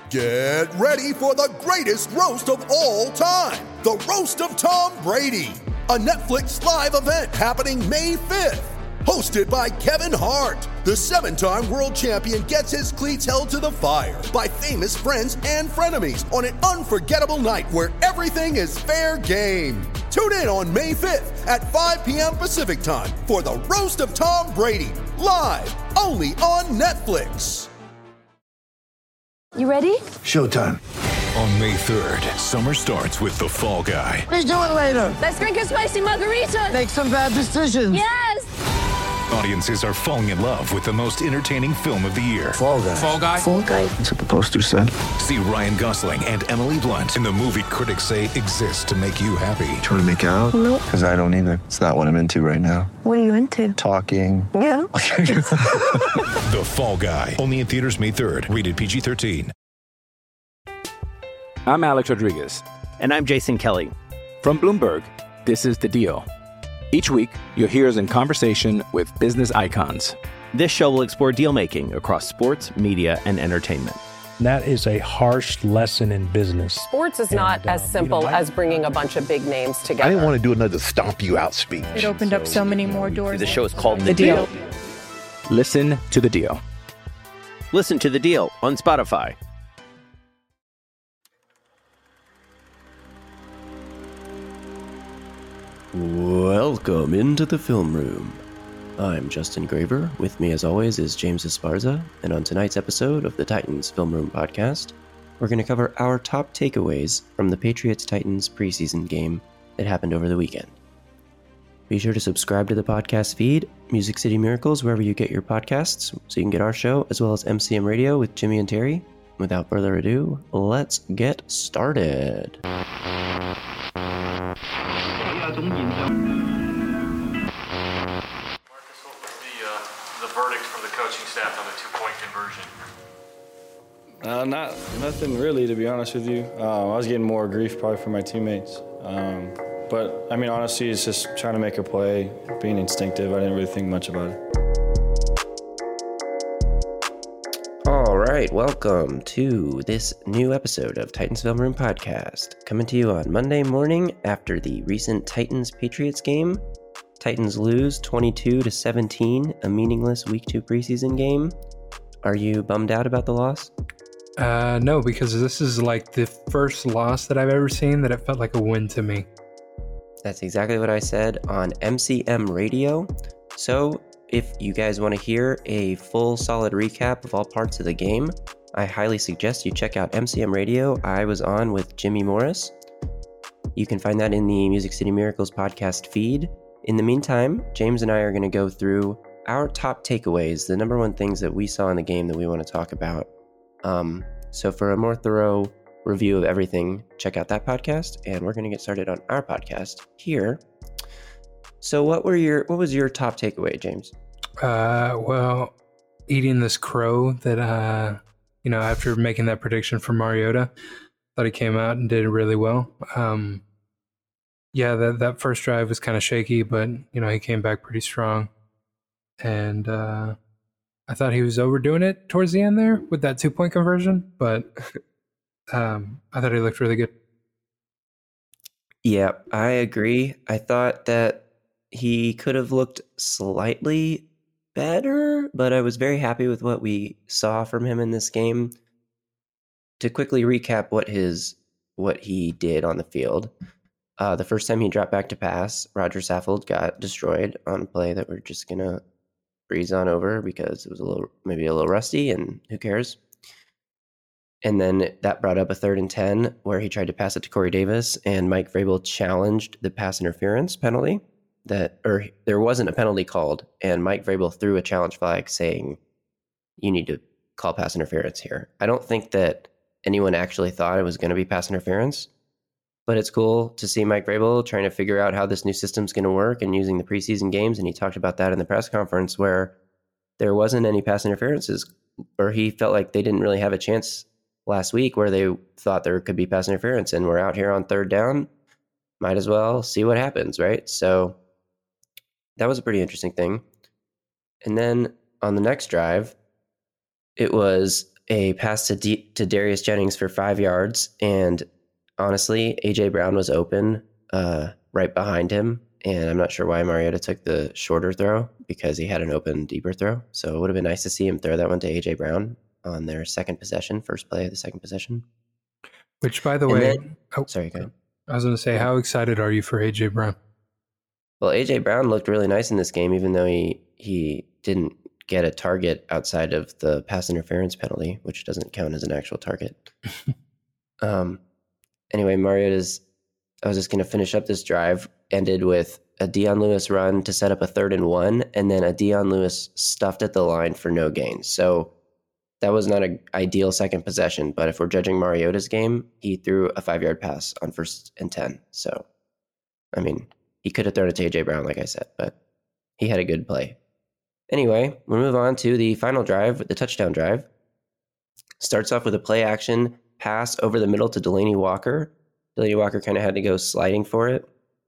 Get ready for the greatest roast of all time, the Roast of Tom Brady, a Netflix live event happening May 5th. Hosted by Kevin Hart, the 7-time world champion gets his cleats held to the fire by famous friends and frenemies on an unforgettable night where everything is fair game. Tune in on May 5th at 5 p.m. Pacific time for the Roast of Tom Brady, live only on Netflix. You ready? Showtime. On May 3rd, summer starts with The Fall Guy. Let's do it later. Let's drink a spicy margarita. Make some bad decisions. Yes! Audiences are falling in love with the most entertaining film of the year. Fall Guy. Fall Guy? Fall Guy. That's what the poster said. See Ryan Gosling and Emily Blunt in the movie critics say exists to make you happy. Trying to make it out? Nope. Because I don't either. It's not what I'm into right now. What are you into? Talking. Yeah. The Fall Guy. Only in theaters May 3rd. Rated PG-13. I'm Alex Rodriguez. And I'm Jason Kelly. From Bloomberg, this is The Deal. Each week, you'll hear us in conversation with business icons. This show will explore deal-making across sports, media, and entertainment. That is a harsh lesson in business. Sports is not as simple as bringing a bunch of big names together. I didn't want to do another stomp you out speech. It opened up so many more doors. The show is called The Deal. Listen to The Deal. Listen to The Deal on Spotify. Welcome into the film room. I'm Justin Graver. With me, as always, is James Esparza. And on tonight's episode of the Titans Film Room podcast, we're going to cover our top takeaways from the Patriots-Titans preseason game that happened over the weekend. Be sure to subscribe to the podcast feed, Music City Miracles, wherever you get your podcasts, so you can get our show, as well as MCM Radio with Jimmy and Terry. Without further ado, let's get started. Marcus, what was the verdict from the coaching staff on the 2-point conversion? Nothing really, to be honest with you. I was getting more grief probably from my teammates. But, I mean, honestly, it's just trying to make a play, being instinctive. I didn't really think much about it. All right, welcome to this new episode of Titans Film Room Podcast. Coming to you on Monday morning after the recent Titans-Patriots game. Titans lose 22-17, a meaningless Week 2 preseason game. Are you bummed out about the loss? No, because this is like the first loss that I've ever seen that it felt like a win to me. That's exactly what I said on MCM Radio. So, if you guys want to hear a full solid recap of all parts of the game, I highly suggest you check out MCM Radio. I was on with Jimmy Morris. You can find that in the Music City Miracles podcast feed. In the meantime, James and I are going to go through our top takeaways, the number one things that we saw in the game that we want to talk about. So for a more thorough review of everything, check out that podcast, and we're going to get started on our podcast here. So what was your top takeaway, James? Well, eating this crow that, after making that prediction for Mariota, thought he came out and did really well. That first drive was kind of shaky, but, he came back pretty strong. And I thought he was overdoing it towards the end there with that 2-point conversion, but I thought he looked really good. Yeah, I agree. I thought that he could have looked slightly better, but I was very happy with what we saw from him in this game. To quickly recap what he did on the field, the first time he dropped back to pass, Roger Saffold got destroyed on a play that we're just gonna breeze on over because it was maybe a little rusty, and who cares? And then that brought up a 3rd and 10 where he tried to pass it to Corey Davis, and Mike Vrabel challenged the pass interference penalty. There wasn't a penalty called, and Mike Vrabel threw a challenge flag saying, you need to call pass interference here. I don't think that anyone actually thought it was going to be pass interference, but it's cool to see Mike Vrabel trying to figure out how this new system's going to work and using the preseason games, and he talked about that in the press conference where there wasn't any pass interferences, or he felt like they didn't really have a chance last week where they thought there could be pass interference, and we're out here on 3rd down, might as well see what happens, right? So that was a pretty interesting thing. And then on the next drive, it was a pass to Darius Jennings for 5 yards. And honestly, A.J. Brown was open right behind him. And I'm not sure why Mariota took the shorter throw, because he had an open, deeper throw. So it would have been nice to see him throw that one to A.J. Brown on their second possession, first play of the second possession. Which, by the way, sorry, go ahead. I was going to say, how excited are you for A.J. Brown? Well, A.J. Brown looked really nice in this game, even though he didn't get a target outside of the pass interference penalty, which doesn't count as an actual target. Anyway, I was just going to finish up this drive, ended with a Dion Lewis run to set up a 3rd and 1, and then a Dion Lewis stuffed at the line for no gain. So that was not an ideal second possession, but if we're judging Mariota's game, he threw a 5-yard pass on 1st and 10. So, I mean, he could have thrown it to A.J. Brown, like I said, but he had a good play. Anyway, we'll move on to the final drive, the touchdown drive. Starts off with a play action pass over the middle to Delanie Walker. Delanie Walker kind of had to go sliding for it.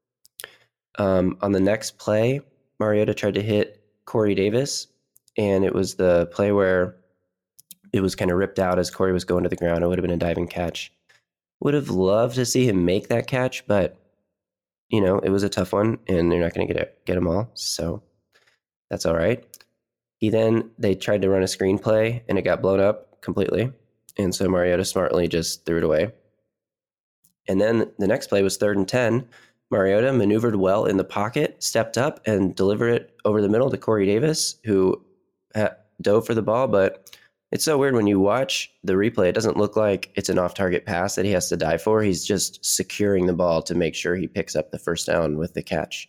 On the next play, Mariota tried to hit Corey Davis, and it was the play where it was kind of ripped out as Corey was going to the ground. It would have been a diving catch. Would have loved to see him make that catch, but, you know, it was a tough one, and they're not going to get them all, so that's all right. They tried to run a screen play, and it got blown up completely, and so Mariota smartly just threw it away. And then the next play was 3rd and 10. Mariota maneuvered well in the pocket, stepped up, and delivered it over the middle to Corey Davis, who dove for the ball. But it's so weird when you watch the replay. It doesn't look like it's an off-target pass that he has to dive for. He's just securing the ball to make sure he picks up the first down with the catch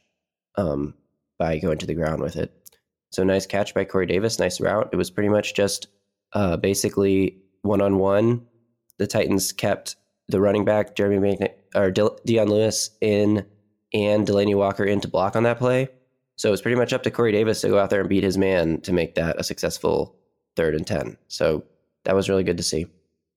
by going to the ground with it. So nice catch by Corey Davis, nice route. It was pretty much just basically one-on-one. The Titans kept the running back, Dion Lewis, in and Delanie Walker in to block on that play. So it was pretty much up to Corey Davis to go out there and beat his man to make that a successful 3rd and 10. So that was really good to see.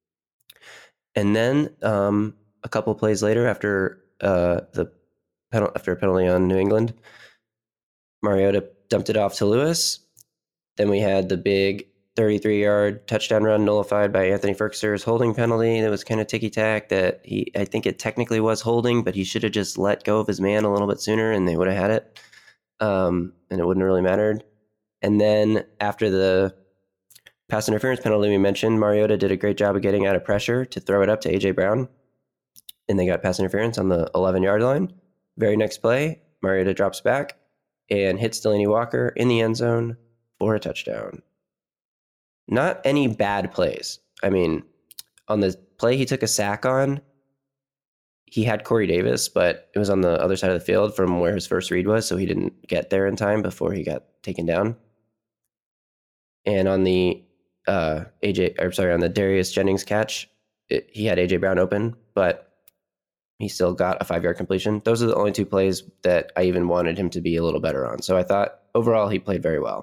And then a couple plays later, after a penalty on New England, Mariota dumped it off to Lewis. Then we had the big 33-yard touchdown run nullified by Anthony Ferkser's holding penalty. That was kind of ticky-tack that I think it technically was holding, but he should have just let go of his man a little bit sooner and they would have had it. And it wouldn't have really mattered. And then after the pass interference penalty we mentioned, Mariota did a great job of getting out of pressure to throw it up to A.J. Brown. And they got pass interference on the 11-yard line. Very next play, Mariota drops back and hits Delanie Walker in the end zone for a touchdown. Not any bad plays. I mean, on the play he took a sack on, he had Corey Davis, but it was on the other side of the field from where his first read was, so he didn't get there in time before he got taken down. And on the on the Darius Jennings catch, he had A.J. Brown open, but he still got a 5-yard completion. Those are the only 2 plays that I even wanted him to be a little better on. So I thought overall he played very well.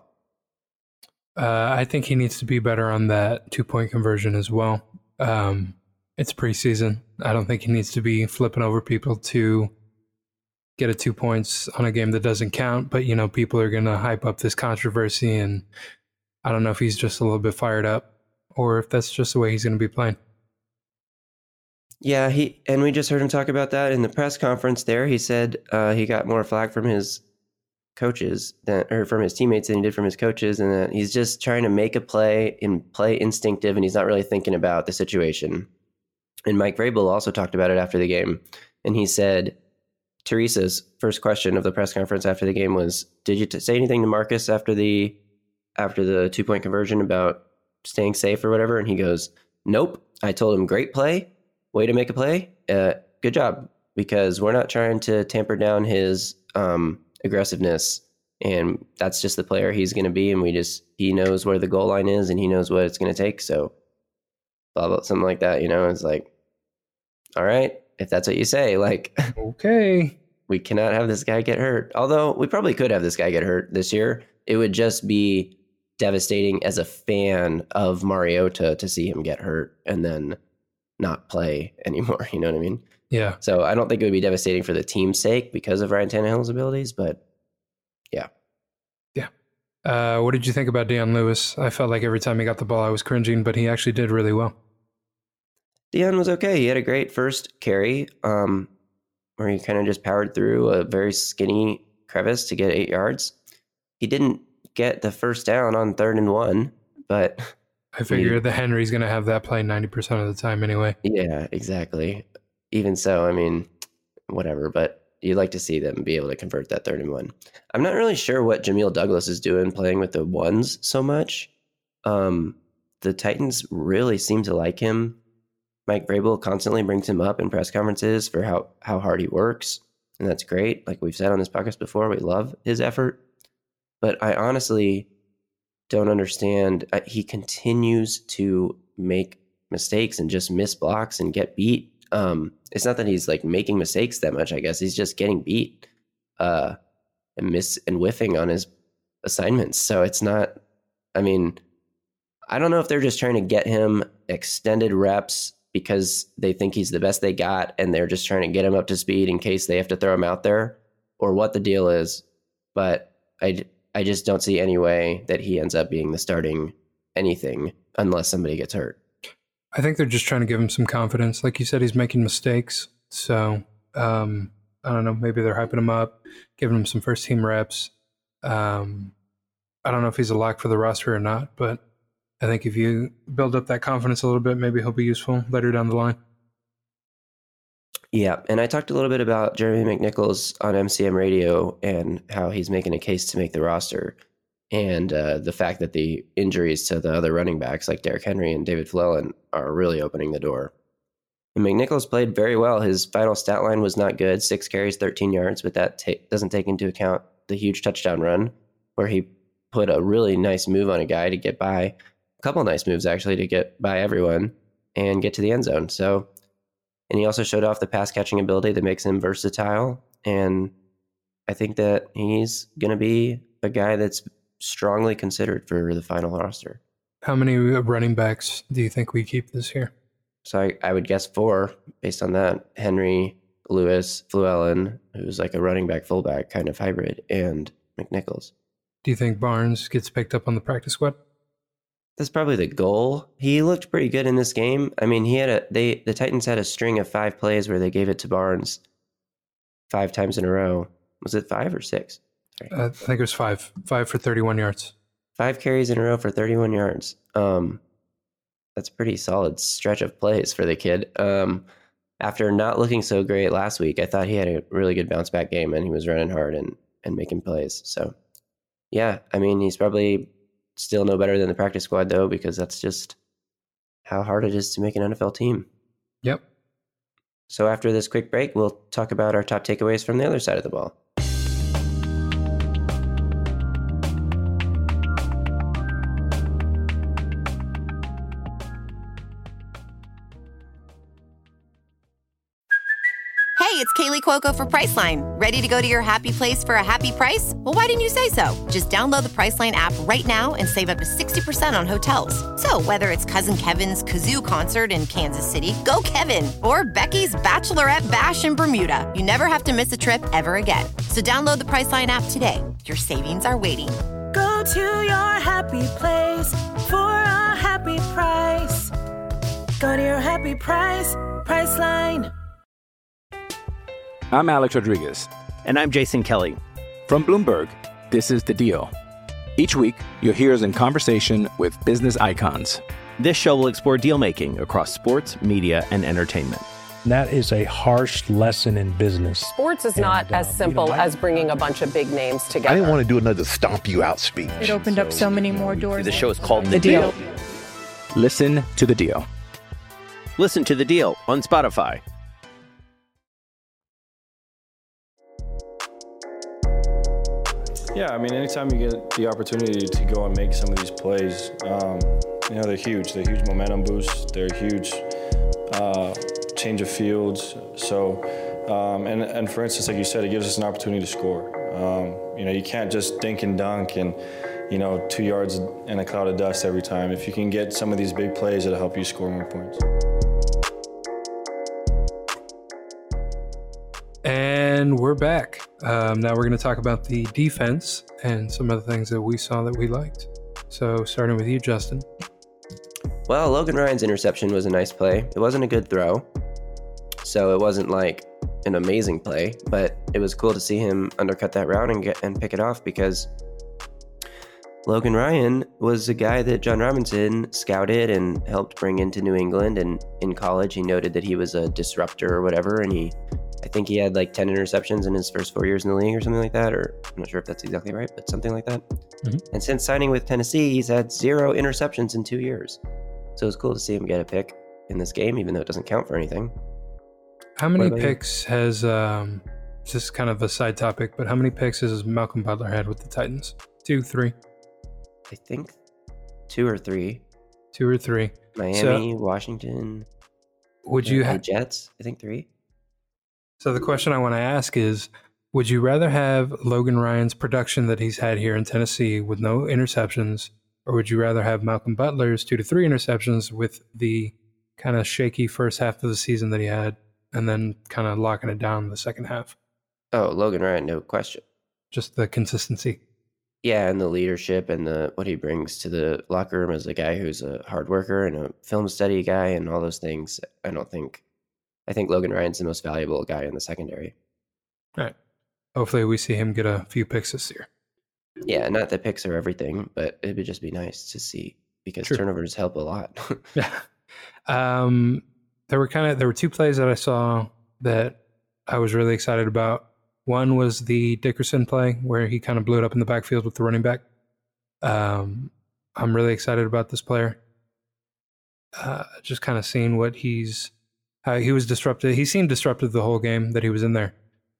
I think he needs to be better on that 2-point conversion as well. It's preseason. I don't think he needs to be flipping over people to get a 2 points on a game that doesn't count. But, you know, people are going to hype up this controversy, and I don't know if he's just a little bit fired up or if that's just the way he's going to be playing. Yeah, we just heard him talk about that in the press conference there. He said he got more flack from his coaches from his teammates than he did from his coaches, and that he's just trying to make a play and play instinctive, and he's not really thinking about the situation. And Mike Vrabel also talked about it after the game, and he said Teresa's first question of the press conference after the game was, "Did you say anything to Marcus after the 2-point conversion about staying safe or whatever?" And he goes, "Nope. I told him, great play, way to make a play, good job, because we're not trying to tamper down his aggressiveness, and that's just the player he's going to be, and he knows where the goal line is and he knows what it's going to take, so blah blah," something like that. You know, it's like, all right, if that's what you say, like, okay, we cannot have this guy get hurt. Although we probably could have this guy get hurt this year. It would just be devastating as a fan of Mariota to see him get hurt and then not play anymore. You know what I mean? Yeah. So I don't think it would be devastating for the team's sake because of Ryan Tannehill's abilities, but yeah. Yeah. What did you think about Dion Lewis? I felt like every time he got the ball, I was cringing, but he actually did really well. Dion was okay. He had a great first carry where he kind of just powered through a very skinny crevice to get 8 yards. He didn't get the first down on 3rd and 1, but I figure that Henry's going to have that play 90% of the time anyway. Yeah, exactly. Even so, I mean, whatever, but you'd like to see them be able to convert that 3rd and 1. I'm not really sure what Jamil Douglas is doing playing with the ones so much. The Titans really seem to like him. Mike Vrabel constantly brings him up in press conferences for how hard he works, and that's great. Like we've said on this podcast before, we love his effort. But I honestly don't understand. He continues to make mistakes and just miss blocks and get beat. It's not that he's like making mistakes that much, I guess. He's just getting beat and whiffing on his assignments. So it's not, I mean, I don't know if they're just trying to get him extended reps because they think he's the best they got and they're just trying to get him up to speed in case they have to throw him out there, or what the deal is. But I just don't see any way that he ends up being the starting anything unless somebody gets hurt. I think they're just trying to give him some confidence. Like you said, he's making mistakes. So, I don't know, maybe they're hyping him up, giving him some first team reps. I don't know if he's a lock for the roster or not, but I think if you build up that confidence a little bit, maybe he'll be useful later down the line. Yeah, and I talked a little bit about Jeremy McNichols on MCM Radio and how he's making a case to make the roster, and the fact that the injuries to the other running backs like Derrick Henry and David Flellen are really opening the door. And McNichols played very well. His final stat line was not good, 6 carries, 13 yards, but that doesn't take into account the huge touchdown run where he put a really nice move on a guy to get by, a couple nice moves actually to get by everyone and get to the end zone. So, and he also showed off the pass catching ability that makes him versatile. And I think that he's going to be a guy that's strongly considered for the final roster. How many running backs do you think we keep this year? So I would guess 4 based on that. Henry, Lewis, Flellen, who's like a running back, fullback kind of hybrid, and McNichols. Do you think Barnes gets picked up on the practice squad? That's probably the goal. He looked pretty good in this game. I mean, the Titans had a string of 5 plays where they gave it to Barnes 5 times in a row. Was it 5 or 6? I think it was 5. 5 for 31 yards. 5 carries in a row for 31 yards. That's a pretty solid stretch of plays for the kid. After not looking so great last week, I thought he had a really good bounce back game and he was running hard and making plays. So, yeah, I mean, he's probably still no better than the practice squad, though, because that's just how hard it is to make an NFL team. Yep. So after this quick break, we'll talk about our top takeaways from the other side of the ball. Hey, it's Kaylee Cuoco for Priceline. Ready to go to your happy place for a happy price? Well, why didn't you say so? Just download the Priceline app right now and save up to 60% on hotels. So whether it's Cousin Kevin's Kazoo Concert in Kansas City, go Kevin, or Becky's Bachelorette Bash in Bermuda, you never have to miss a trip ever again. So download the Priceline app today. Your savings are waiting. Go to your happy place for a happy price. Go to your happy price, Priceline. I'm Alex Rodriguez. And I'm Jason Kelly. From Bloomberg, this is The Deal. Each week, you'll hear us in conversation with business icons. This show will explore deal-making across sports, media, and entertainment. That is a harsh lesson in business. Sports is not as simple as bringing a bunch of big names together. I didn't want to do another stomp you out speech. It opened up so many more doors. The show is called The Deal. Listen to The Deal. Listen to The Deal on Spotify. Yeah, I mean, anytime you get the opportunity to go and make some of these plays, they're huge. They're huge momentum boosts. They're huge change of fields. So, and for instance, like you said, it gives us an opportunity to score. You can't just dink and dunk and, 2 yards in a cloud of dust every time. If you can get some of these big plays, it'll help you score more points. And we're back. Now we're going to talk about the defense and some of the things that we saw that we liked. So starting with you, Justin. Well, Logan Ryan's interception was a nice play. It wasn't a good throw, so it wasn't like an amazing play, but it was cool to see him undercut that route and pick it off, because Logan Ryan was a guy that John Robinson scouted and helped bring into New England, and in college he noted that he was a disruptor or whatever, and I think he had like 10 interceptions in his first 4 years in the league or something like that, or I'm not sure if that's exactly right, but something like that. Mm-hmm. And since signing with Tennessee, he's had 0 interceptions in 2 years. So it was cool to see him get a pick in this game, even though it doesn't count for anything. How many picks has, just kind of a side topic, but how many picks has Malcolm Butler had with the Titans? 2, 3? I think 2 or 3. 2 or 3. Miami, Washington. Would you have Jets? I think 3. So the question I want to ask is, would you rather have Logan Ryan's production that he's had here in Tennessee with no interceptions, or would you rather have Malcolm Butler's 2 to 3 interceptions with the kind of shaky first half of the season that he had, and then kind of locking it down in the second half? Oh, Logan Ryan, no question. Just the consistency. Yeah, and the leadership and what he brings to the locker room as a guy who's a hard worker and a film study guy and all those things. I think Logan Ryan's the most valuable guy in the secondary. All right. Hopefully we see him get a few picks this year. Yeah, not that picks are everything, but it would just be nice to see, because turnovers help a lot. Yeah. There were 2 plays that I saw that I was really excited about. One was the Dickerson play where he kind of blew it up in the backfield with the running back. I'm really excited about this player. Just kind of seeing how he was disrupted. He seemed disruptive the whole game that he was in there.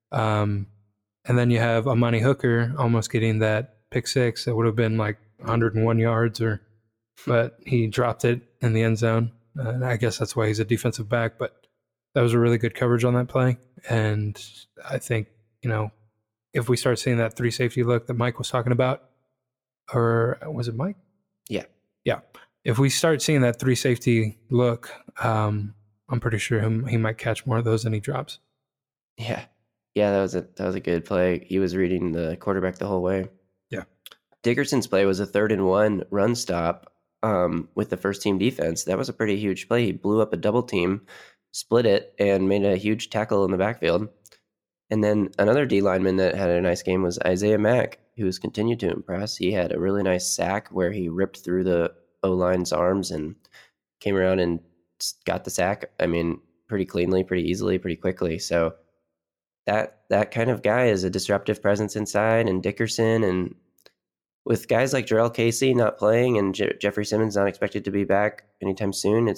And then you have Amani Hooker almost getting that pick 6. That would have been like 101 yards, but he dropped it in the end zone. And I guess that's why he's a defensive back, but that was a really good coverage on that play. And I think, if we start seeing that 3 safety look that Mike was talking about, or was it Mike? Yeah. Yeah. If we start seeing that 3 safety look, I'm pretty sure he might catch more of those than he drops. Yeah. Yeah, that was a good play. He was reading the quarterback the whole way. Yeah. Dickerson's play was a 3rd and 1 run stop with the first team defense. That was a pretty huge play. He blew up a double team, split it, and made a huge tackle in the backfield. And then another D lineman that had a nice game was Isaiah Mack, who's continued to impress. He had a really nice sack where he ripped through the O-line's arms and came around and got the sack. I mean, pretty cleanly, pretty easily, pretty quickly. So that kind of guy is a disruptive presence inside, and Dickerson, and with guys like Jarrell Casey not playing and Jeffrey Simmons not expected to be back anytime soon,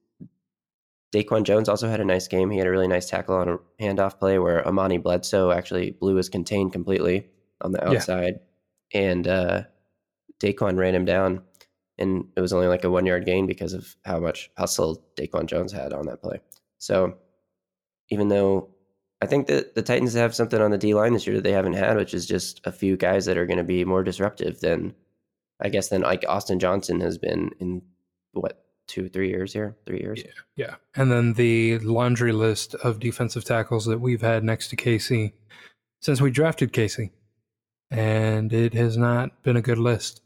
Daquan Jones also had a nice game. He had a really nice tackle on a handoff play where Amani Bledsoe actually blew his contain completely on the outside, and Daquan ran him down, and it was only like a 1-yard gain because of how much hustle Daquan Jones had on that play. So even though I think that the Titans have something on the D-line this year that they haven't had, which is just a few guys that are going to be more disruptive than like Austin Johnson has been in, 3 years here? 3 years? Yeah. And then the laundry list of defensive tackles that we've had next to Casey since we drafted Casey. And it has not been a good list.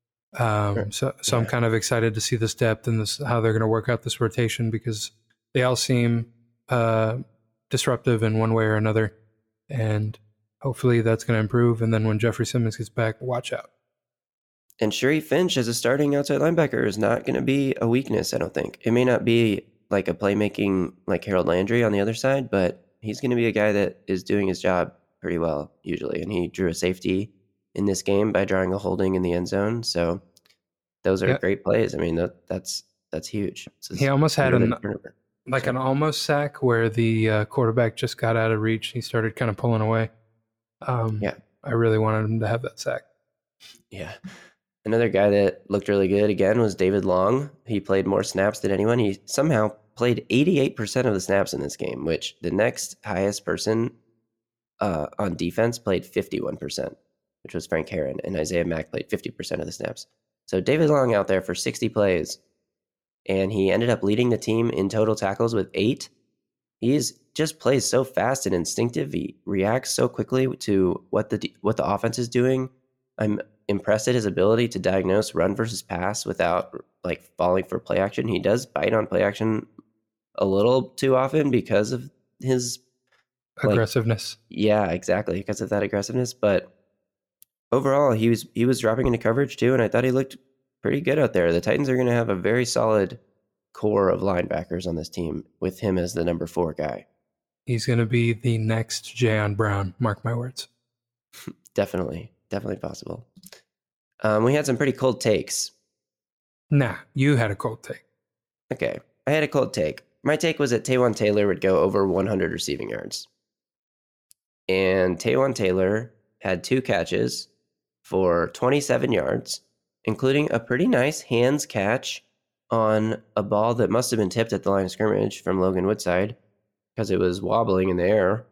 So I'm kind of excited to see this depth and how they're going to work out this rotation, because they all seem disruptive in one way or another, and hopefully that's going to improve. And then when Jeffrey Simmons gets back, watch out. And Sherry Finch as a starting outside linebacker is not going to be a weakness, I don't think. It may not be like a playmaking like Harold Landry on the other side, but he's going to be a guy that is doing his job pretty well usually. And he drew a safety in this game by drawing a holding in the end zone. So those are great plays. I mean, that's huge. He almost had an almost sack where the quarterback just got out of reach. He started kind of pulling away. I really wanted him to have that sack. Yeah. Another guy that looked really good again was David Long. He played more snaps than anyone. He somehow played 88% of the snaps in this game, which the next highest person on defense played 51%, which was Frank Heron, and Isaiah Mack played 50% of the snaps. So David Long out there for 60 plays, and he ended up leading the team in total tackles with 8. He is just plays so fast and instinctive. He reacts so quickly to what the offense is doing. I'm impressed at his ability to diagnose run versus pass without like falling for play action. He does bite on play action a little too often because of his aggressiveness. Yeah, exactly, because of that aggressiveness. But overall, he was dropping into coverage too, and I thought he looked pretty good out there. The Titans are going to have a very solid core of linebackers on this team with him as the number 4 guy. He's going to be the next Jayon Brown. Mark my words. Definitely possible. We had some pretty cold takes. Nah, you had a cold take. Okay, I had a cold take. My take was that Taywan Taylor would go over 100 receiving yards. And Taywan Taylor had 2 catches for 27 yards, including a pretty nice hands catch on a ball that must have been tipped at the line of scrimmage from Logan Woodside because it was wobbling in the air.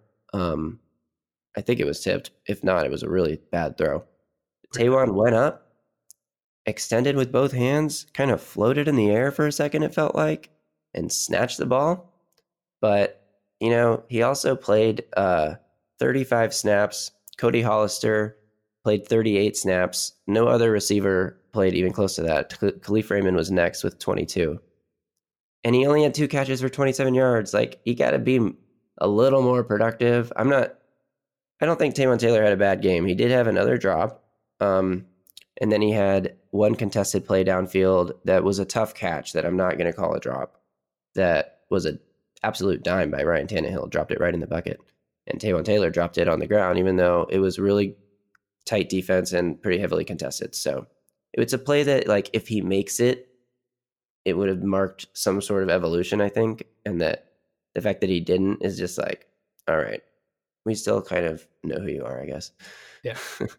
I think it was tipped. If not, it was a really bad throw. Taywan went up, extended with both hands, kind of floated in the air for a second, it felt like, and snatched the ball. But, he also played 35 snaps. Cody Hollister played 38 snaps. No other receiver played even close to that. Khalif Raymond was next with 22. And he only had 2 catches for 27 yards. Like, he got to be a little more productive. I don't think Taywan Taylor had a bad game. He did have another drop. And then he had one contested play downfield that was a tough catch that I'm not going to call a drop. That was an absolute dime by Ryan Tannehill. Dropped it right in the bucket. And Taywan Taylor dropped it on the ground, even though it was really tight defense and pretty heavily contested. So it's a play that, like, if he makes it, it would have marked some sort of evolution, I think. And that the fact that he didn't is just like, all right, we still kind of know who you are, I guess. Yeah.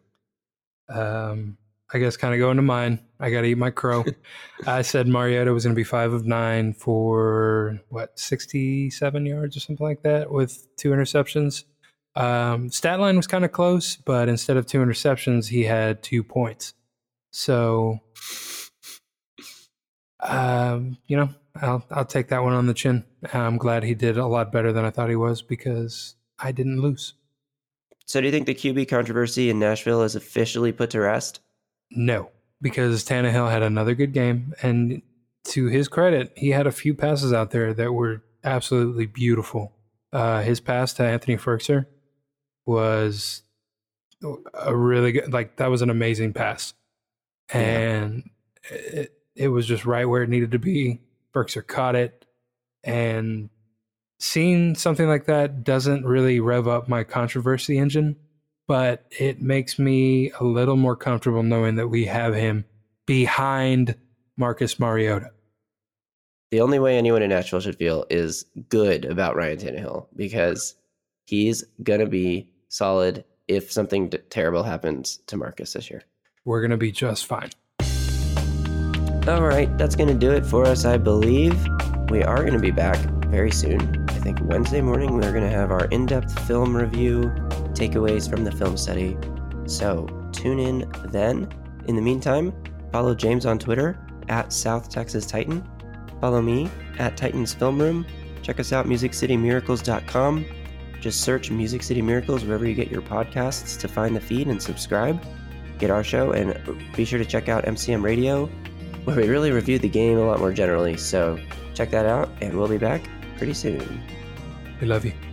I guess kind of going to mine. I got to eat my crow. I said Mariota was going to be 5 of 9 for 67 yards or something like that with 2 interceptions. Stat line was kind of close, but instead of 2 interceptions, he had 2 points. So, I'll take that one on the chin. I'm glad he did a lot better than I thought he was because I didn't lose. So do you think the QB controversy in Nashville is officially put to rest? No, because Tannehill had another good game. And to his credit, he had a few passes out there that were absolutely beautiful. His pass to Anthony Firkser was a really good, that was an amazing pass. And it was just right where it needed to be. Firkser caught it. And seeing something like that doesn't really rev up my controversy engine, but it makes me a little more comfortable knowing that we have him behind Marcus Mariota. The only way anyone in Nashville should feel is good about Ryan Tannehill because he's going to be solid if something terrible happens to Marcus this year. We're going to be just fine. All right, that's going to do it for us, I believe. We are going to be back very soon. I think Wednesday morning we're going to have our in-depth film review, takeaways from the film study. So tune in then. In the meantime, follow James on Twitter at South Texas Titan. Follow me at Titans Film Room. Check us out, MusicCityMiracles.com. Just search Music City Miracles wherever you get your podcasts to find the feed and subscribe. Get our show, and be sure to check out MCM Radio, where we really review the game a lot more generally. So check that out, and we'll be back pretty soon. We love you.